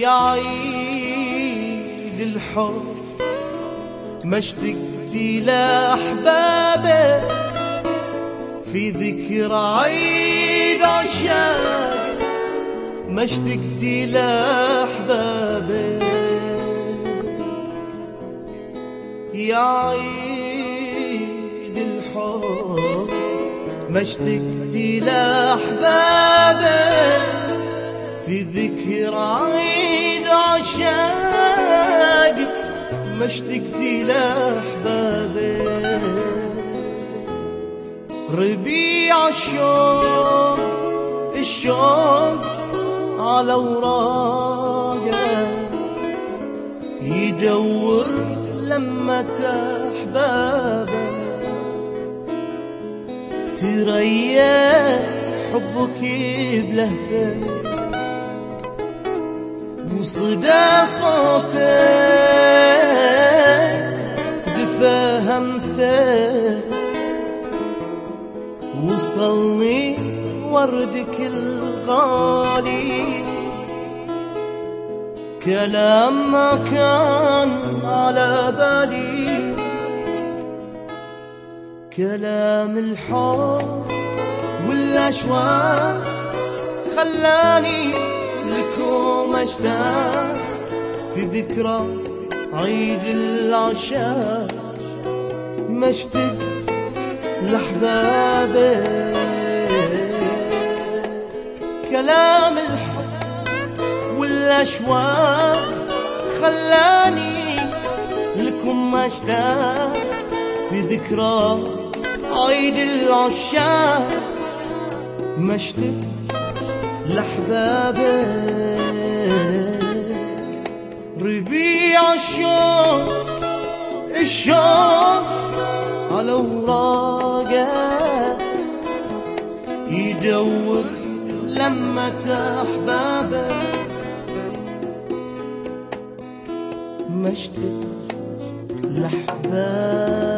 يا عيد الحب ما اشتقت لأحبابك في ذكرى عيد عشاق ما اشتقت لأحبابك يا عيد الحب ما اشتقت لأحبابك في ذكرى عيد عشاقك ما اشتقت لأحبابك ربيع الشوق على وراقه يدور لما أحبابه تريح حبك بلهفه وصدى صوتك دفى همسه وصلني وردك الغالي كلام ما كان على بالي كلام الحب والأشواق خلاني لكم أشتاق في ذكرى عيد العشاق ما اشتقت لأحبابك كلام الحب والأشواق خلاني لكم أشتاق في ذكرى عيد العشاق ما اشتقت لأحبابك ربيع الشوق على وراقه يدور لما أحبابه ما اشتقت لأحبابك